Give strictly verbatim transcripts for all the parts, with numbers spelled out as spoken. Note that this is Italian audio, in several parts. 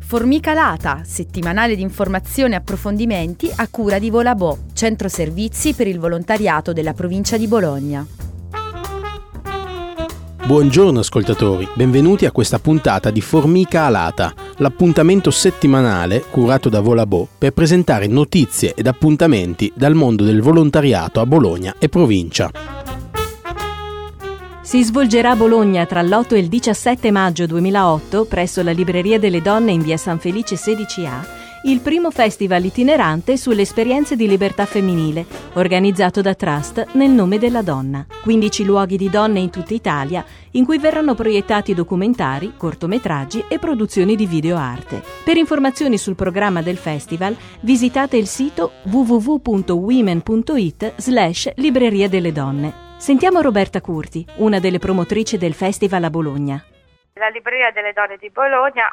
Formica Lata, settimanale di informazioni e approfondimenti a cura di Volabò, centro servizi per il volontariato della provincia di Bologna. Buongiorno ascoltatori, benvenuti a questa puntata di Formica Alata, l'appuntamento settimanale curato da Volabò per presentare notizie ed appuntamenti dal mondo del volontariato a Bologna e provincia. Si svolgerà a Bologna tra l'otto e il diciassette maggio duemilaotto, presso la Libreria delle Donne in via San Felice sedici A, il primo festival itinerante sulle esperienze di libertà femminile, organizzato da Trust nel nome della donna. quindici luoghi di donne in tutta Italia, in cui verranno proiettati documentari, cortometraggi e produzioni di videoarte. Per informazioni sul programma del festival, visitate il sito w w w punto women punto it slash libreria delle donne. Sentiamo Roberta Curti, una delle promotrici del festival a Bologna. La Libreria delle Donne di Bologna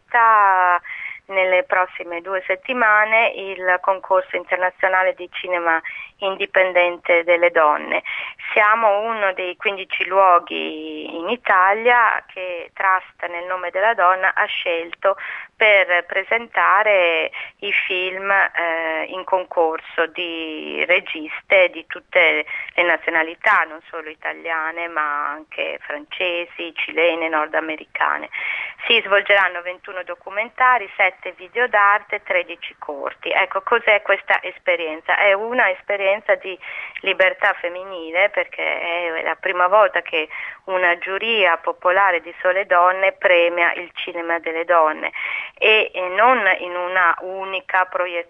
ospita nelle prossime due settimane il concorso internazionale di cinema indipendente delle donne. Siamo uno dei quindici luoghi in Italia che Trust nel nome della donna ha scelto per presentare i film eh, in concorso di registe di tutte le nazionalità, non solo italiane ma anche francesi, cilene, nordamericane. Si svolgeranno ventuno documentari, sette video d'arte, tredici corti. Ecco, cos'è questa esperienza? È una esperienza di libertà femminile, perché è la prima volta che una giuria popolare di sole donne premia il cinema delle donne e non in una unica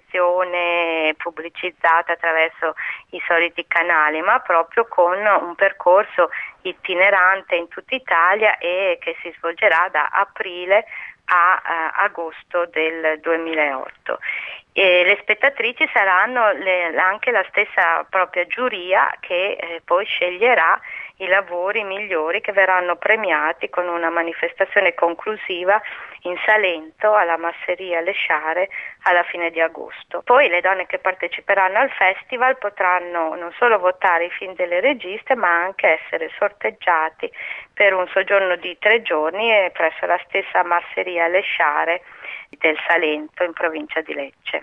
proiezione pubblicizzata attraverso i soliti canali, ma proprio con un percorso itinerante in tutta Italia e che si svolgerà da aprile a uh, agosto del duemilaotto. E le spettatrici saranno le, anche la stessa propria giuria che eh, poi sceglierà i lavori migliori che verranno premiati con una manifestazione conclusiva in Salento alla Masseria Lesciare alla fine di agosto. Poi le donne che parteciperanno al festival potranno non solo votare i film delle registe ma anche essere sorteggiati per un soggiorno di tre giorni presso la stessa Masseria Lesciare del Salento in provincia di Lecce.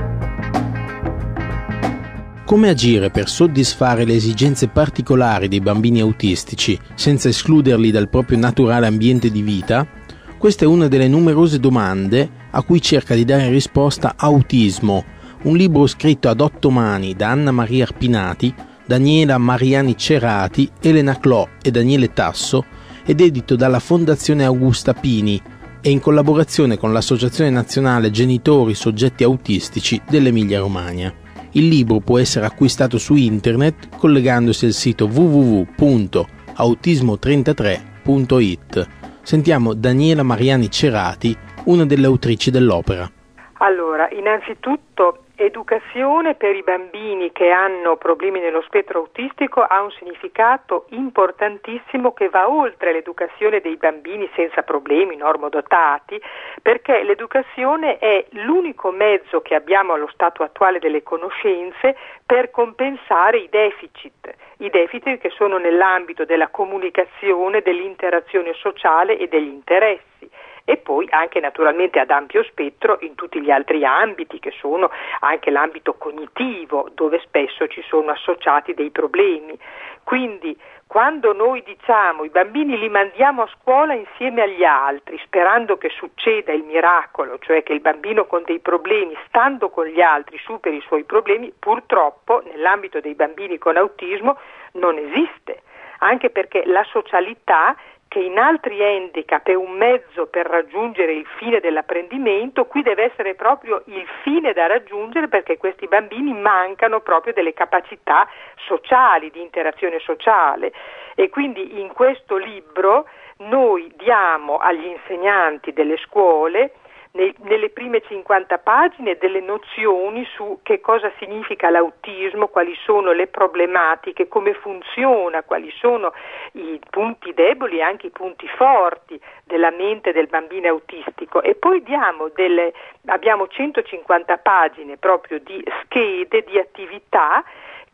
Come agire per soddisfare le esigenze particolari dei bambini autistici senza escluderli dal proprio naturale ambiente di vita? Questa è una delle numerose domande a cui cerca di dare risposta Autismo, un libro scritto ad otto mani da Anna Maria Arpinati, Daniela Mariani Cerati, Elena Clò e Daniele Tasso ed edito dalla Fondazione Augusta Pini e in collaborazione con l'Associazione Nazionale Genitori Soggetti Autistici dell'Emilia Romagna. Il libro può essere acquistato su internet collegandosi al sito w w w punto autismo trentatré punto it. Sentiamo Daniela Mariani Cerati, una delle autrici dell'opera. Allora, innanzitutto educazione per i bambini che hanno problemi nello spettro autistico ha un significato importantissimo che va oltre l'educazione dei bambini senza problemi, normodotati, perché l'educazione è l'unico mezzo che abbiamo allo stato attuale delle conoscenze per compensare i deficit, i deficit che sono nell'ambito della comunicazione, dell'interazione sociale e degli interessi. E poi anche naturalmente ad ampio spettro in tutti gli altri ambiti che sono anche l'ambito cognitivo, dove spesso ci sono associati dei problemi. Quindi quando noi diciamo i bambini li mandiamo a scuola insieme agli altri sperando che succeda il miracolo, cioè che il bambino con dei problemi stando con gli altri superi i suoi problemi, purtroppo nell'ambito dei bambini con autismo non esiste, anche perché la socialità, che in altri handicap è un mezzo per raggiungere il fine dell'apprendimento, qui deve essere proprio il fine da raggiungere, perché questi bambini mancano proprio delle capacità sociali, di interazione sociale. E quindi in questo libro noi diamo agli insegnanti delle scuole nei, nelle prime cinquanta pagine delle nozioni su che cosa significa l'autismo, quali sono le problematiche, come funziona, quali sono i punti deboli e anche i punti forti della mente del bambino autistico, e poi diamo delle, abbiamo centocinquanta pagine proprio di schede, di attività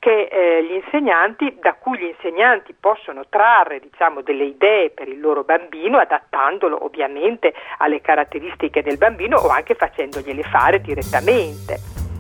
che eh, gli insegnanti, da cui gli insegnanti possono trarre, diciamo, delle idee per il loro bambino, adattandolo ovviamente alle caratteristiche del bambino o anche facendogliele fare direttamente.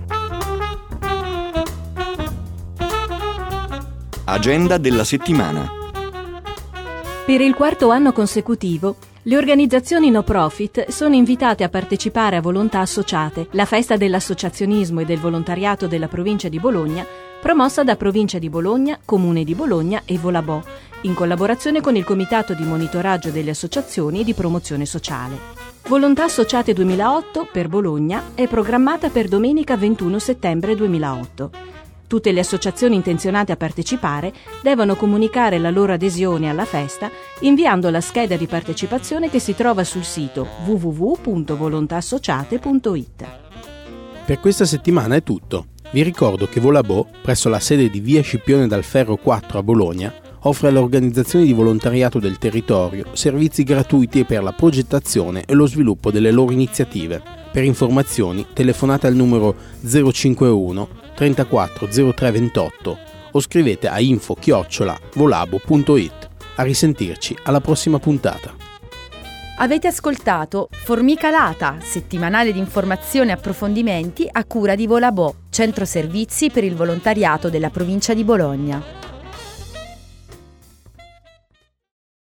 Agenda della settimana. Per il quarto anno consecutivo, le organizzazioni no profit sono invitate a partecipare a Volontà Associate, la festa dell'associazionismo e del volontariato della provincia di Bologna, promossa da Provincia di Bologna, Comune di Bologna e Volabò, in collaborazione con il Comitato di monitoraggio delle associazioni di promozione sociale. Volontà Associate duemilaotto per Bologna è programmata per domenica ventuno settembre duemilaotto. Tutte le associazioni intenzionate a partecipare devono comunicare la loro adesione alla festa inviando la scheda di partecipazione che si trova sul sito w w w punto volontassociate punto i t. Per questa settimana è tutto. Vi ricordo che Volabò, presso la sede di via Scipione dal Ferro quattro a Bologna, offre alle organizzazioni di volontariato del territorio servizi gratuiti per la progettazione e lo sviluppo delle loro iniziative. Per informazioni telefonate al numero zero cinquantuno trentaquattro zero tre ventotto o scrivete a info chiocciola volabo punto i t. A risentirci alla prossima puntata. Avete ascoltato Formica Lata, settimanale di informazioni e approfondimenti a cura di Volabò, centro servizi per il volontariato della provincia di Bologna.